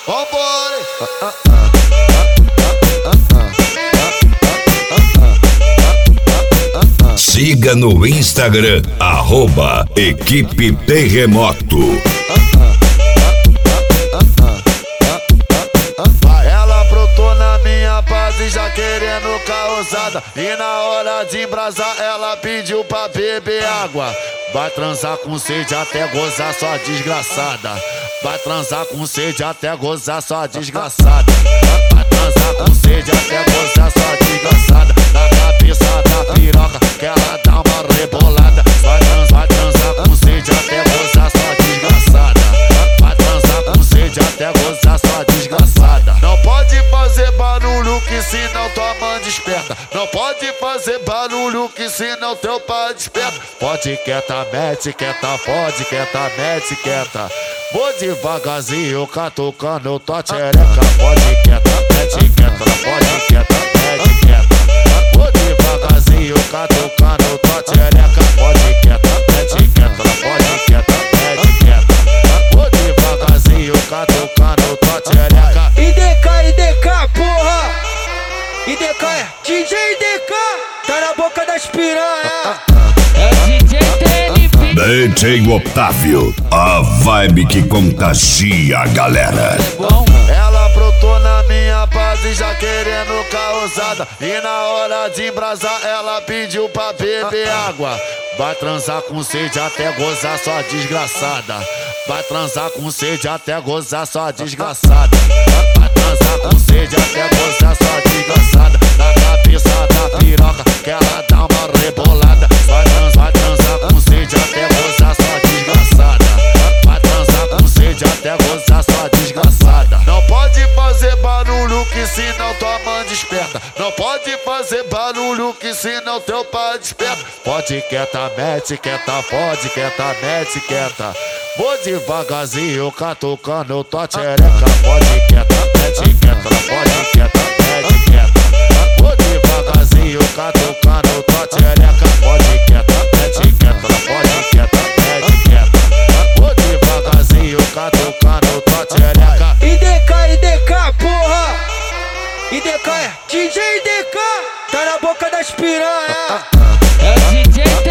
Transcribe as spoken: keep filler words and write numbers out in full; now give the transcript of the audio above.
Vambora! Siga no Instagram, arroba Equipe Terremoto. Ela brotou na minha base já querendo causada, e na hora de embrasar ela pediu pra beber água. Vai transar com sede até gozar, sua desgraçada. Vai transar com sede até gozar, sua desgraçada. Vai transar com sede até gozar, sua desgraçada. Na cabeça da piroca que ela dá uma rebolada. Vai transar, vai transar com sede até gozar, sua desgraçada. Vai transar com sede até gozar, sua desgraçada. Não pode fazer barulho que senão tua mãe desperta. Não pode fazer barulho que senão teu pai desperta. Pode quieta, mete quieta, pode quieta, mete quieta. Vou devagarzinho catucando tua tchereca. Pode quieta, mete quieta, pode quieta, mete quieta. Vou devagarzinho catucando tua tchereca. Pode quieta, mete quieta, pode quieta, mete quieta. Vou devagarzinho catucando tua tchereca. I D K, I D K, porra! I D K é D J D K, tá na boca das piranha. É D J T N V. D J Otávio, a vibe que contagia a galera. Ela brotou na minha base já querendo causada, e na hora de embrasar ela pediu pra beber água. Vai transar com sede até gozar, sua desgraçada. Vai transar com sede até gozar, sua desgraçada. Vai transar com sede até gozar, sua desgraçada. Na cabeça da piroca que ela dá uma rebolada. Vai transar, vai transar com sede até gozar, sua desgraçada. Vai transar com sede até gozar, sua desgraçada. Não pode fazer barulho que senão tua mãe desperta. Não pode fazer barulho que senão teu pai desperta. Pode quieta, mete quieta, pode quieta, mete quieta. Vou devagarzinho catucando tua tchereca. Pode quieta, mete quieta, pode quieta, mete quieta. Vou devagarzinho catucando tua tchereca. Pode quieta, mete quieta, pode quieta, mete quieta. Vou devagarzinho catucando tua tchereca. I D K, I D K, porra! I D K é D J D K, tá na boca das piranha. É D J